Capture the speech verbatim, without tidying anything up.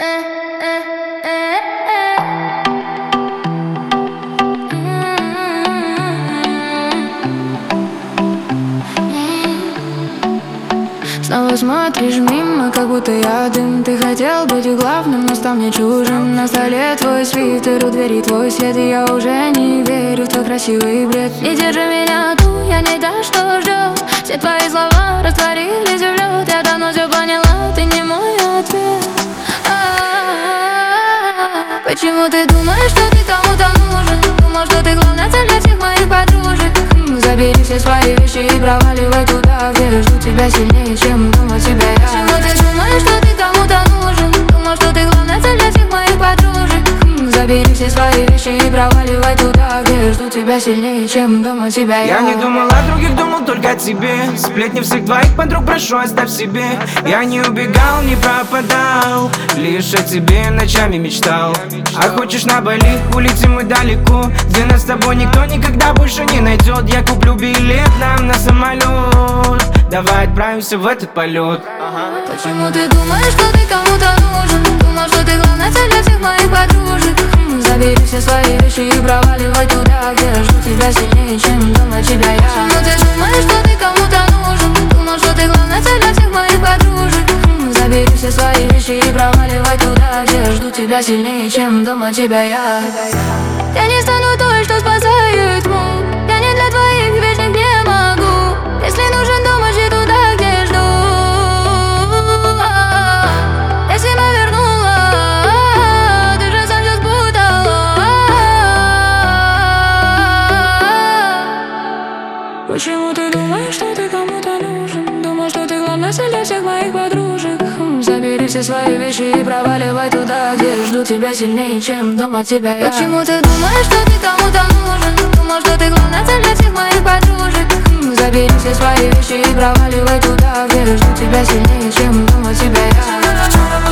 Снова смотришь мимо, как будто я дым. Ты хотел быть главным, но стал мне чужим. На столе твой свитер, у двери твой свет, и я уже не верю в твой красивый бред. Не держи меня тут, я не та, что ждет. Все твои слова растворились в лед. Я давно все поняла, ты не мой ответ. А-а-а-а. Почему ты думаешь, что ты кому-то нужен? Думал, что ты главная цель для всех моих подружек. Забери все свои вещи и проваливай туда, где жду тебя сильнее, чем думал тебя я. Почему ты думаешь, что ты кому-то нужен? Думал, что ты главная цель для всех моих подружек. Забери все свои вещи и проваливай туда, где жду тебя сильнее, чем думал тебя я. Я не думал о других, думал только о тебе. Сплетни всех твоих подруг прошу, оставь себе. Я не убегал, не пропадал, лишь о тебе ночами мечтал. А хочешь на Бали, улетим мы далеко, где нас с тобой никто никогда больше не найдет. Я куплю билет нам на самолет, давай отправимся в этот полет. Ага. Почему ты думаешь, что ты кому-то нужен? Думал, что ты главная цель для всех моих подружек. Забери все свои вещи и проваливай туда, где жду тебя сильнее, чем думал тебя я. Почему ты думаешь, что ты кому-то нужен? Думал, что ты главная цель для всех моих подружек. Забери все свои вещи и проваливай туда, где жду тебя сильнее, чем думал тебя я. Я не стану той, что спасает тьму. Я не для твоих вечных не могу. Если нужен дом, ищи туда, где жду. Если мы вернула, ты же сам все спутала. Почему ты думаешь, что ты кому-то нужен? Думал, что ты главная цель для всех моих подружек. Забери все свои вещи и проваливай туда, где жду тебя сильнее, чем думал тебя я. Почему ты думаешь, что ты кому-то нужен? Думал, что ты главная цель для всех моих подружек. Забери все свои вещи и проваливай туда, где жду тебя сильнее, чем думал тебя я.